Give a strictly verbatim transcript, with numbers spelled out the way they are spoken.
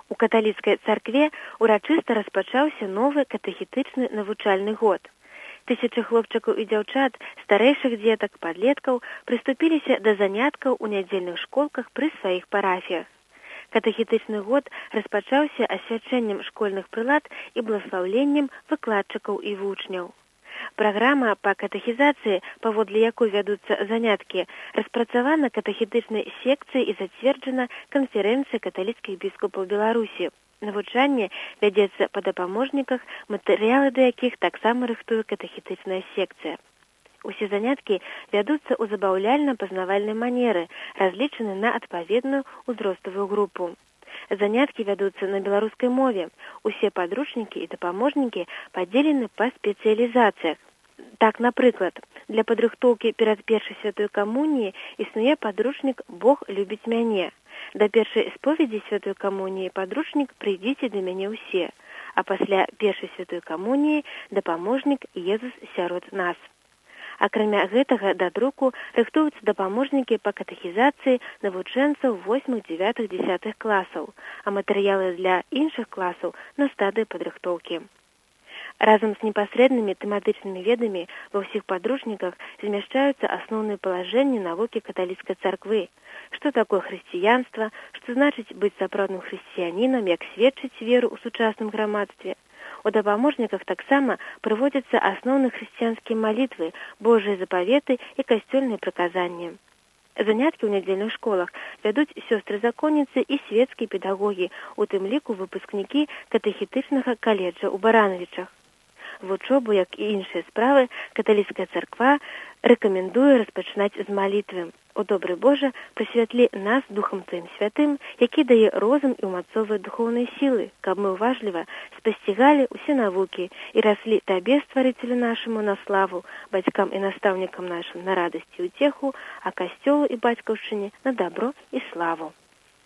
У каталіцкай царкве урачыста распачаўся новы катэхетычны навучальны год. Тысячы хлопчыкаў і дзяўчат, старэйшых дзетак, падлеткаў прыступіліся да заняткаў у нядзельных школках пры сваіх парафіях. Катэхетычны год распачаўся асвячэннем школьных прылад і бласлаўленнем выкладчыкаў і вучняў. Праграма па катэхізацыі, паводле якой вядуцца заняткі, распрацавана катэхетычнай секцыяй і зацверджана канферэнцыяй каталіцкіх біскупаў Беларусі. Навучанне вядзецца па дапаможніках, матэрыялы да якіх таксама рыхтуе катэхетычная секцыя. Усе заняткі вядуцца ў забаўляльна-пазнавальнай манеры, разлічаны на адпаведную ўзроставую групу. Заняткі вядуцца на беларускай мове. Усе падручнікі і дапаможнікі падзелены па спецыялізацыях. Так, напрыклад, для падрыхтоўкі перад першай святой камуніяй існуе падручнік «Бог любіць мяне». Да першай споведзі святой камуніі падручнік «Прыйдзіце да мяне ўсе», а пасля першай святой камуніі дапаможнік «Езус сярод нас». Акрамя гэтага да друку рыхтуюцца дапаможнікі па катэхізацыі навучэнцаў восьмых, дзявятых, дзясятых класаў, а матэрыялы для іншых класаў на стадыі падрыхтоўкі. Разам з непасрэднымі тэматычнымі ведамі ва ўсіх падручніках змяшчаюцца асноўныя палажэнні навукі каталіцкай царквы. Што такое хрысціянства, што значыць быць сапраўдным хрысціянінам, як сведчыць веру ў сучасным грамадстве. У дапаможніках таксама прыводзяцца асноўныя хрысціянскія малітвы, Божыя запаветы і касцёльныя прыказанні. Заняткі ў нядзельных школах вядуць сёстры-законніцы і свецкія педагогі, у тым ліку выпускнікі катэхетычнага каледжа ў Баранавічах. Вучобу, як і іншыя справы, каталіцкая царква рэкамендуе распачынаць з малітвы. «О добры Божа, прасвятлі нас Духам Тваім Святым, які дае розум і ўмацоўвае духоўныя сілы, каб мы уважліва спасцігалі ўсе навукі і раслі Табе, Стварыцелю нашаму, на славу, бацькам і настаўнікам нашым на радасць і ўцеху, а касцёлу і бацькаўшчыне на дабро і славу».